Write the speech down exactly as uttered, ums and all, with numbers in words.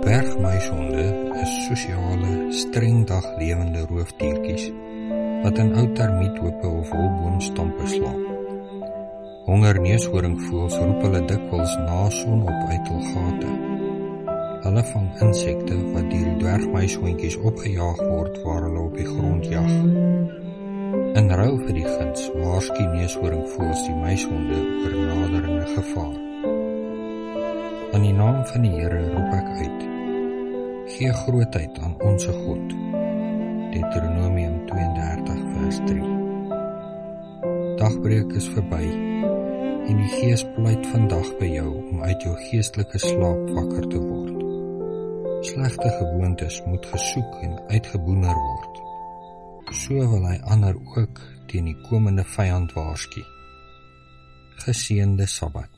Dwergmuishonde is sosiale, streng daglewende roofdiertjies wat in ou termiethope of holboomstampe slaap. Honger neushoringvoëls roep hulle dikwels na sonop uit hul gate. Hulle vang insekte wat deur die dwergmuishondjies opgejaag word waar hulle op die grond jag. In ruil vir die guns waarsku neushoringvoëls die muishonde oor naderende gevaar. In die naam van die Here roep ek uit: gee grootheid aan onsse God. Deuteronomium tweeëndertig vers drie. Dagbreek is verby en die Gees pleit vandag by jou om uit jou geestelike slaap wakker te word. Slegte gewoontes moet gesoek en uitgeboener word. So wil hy ander ook teen die komende vyand waarsku. Geseënde Sabbat.